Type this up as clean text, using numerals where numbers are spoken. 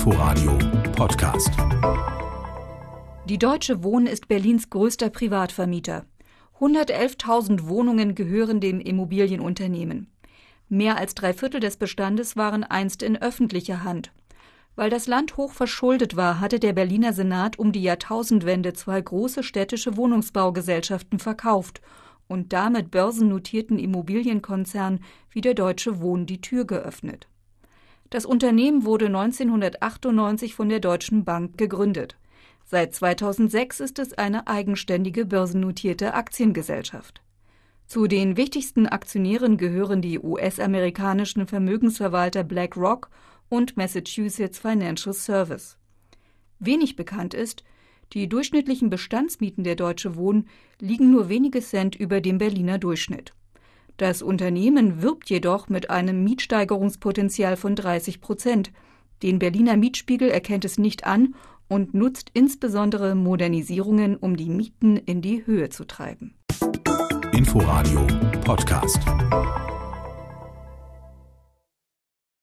Inforadio Podcast. Die Deutsche Wohnen ist Berlins größter Privatvermieter. 111.000 Wohnungen gehören dem Immobilienunternehmen. Mehr als 3/4 des Bestandes waren einst in öffentlicher Hand. Weil das Land hoch verschuldet war, hatte der Berliner Senat um die Jahrtausendwende 2 große städtische Wohnungsbaugesellschaften verkauft und damit börsennotierten Immobilienkonzernen wie der Deutsche Wohnen die Tür geöffnet. Das Unternehmen wurde 1998 von der Deutschen Bank gegründet. Seit 2006 ist es eine eigenständige börsennotierte Aktiengesellschaft. Zu den wichtigsten Aktionären gehören die US-amerikanischen Vermögensverwalter BlackRock und Massachusetts Financial Service. Wenig bekannt ist, die durchschnittlichen Bestandsmieten der Deutsche Wohnen liegen nur wenige Cent über dem Berliner Durchschnitt. Das Unternehmen wirbt jedoch mit einem Mietsteigerungspotenzial von 30%. Den Berliner Mietspiegel erkennt es nicht an und nutzt insbesondere Modernisierungen, um die Mieten in die Höhe zu treiben. Inforadio Podcast.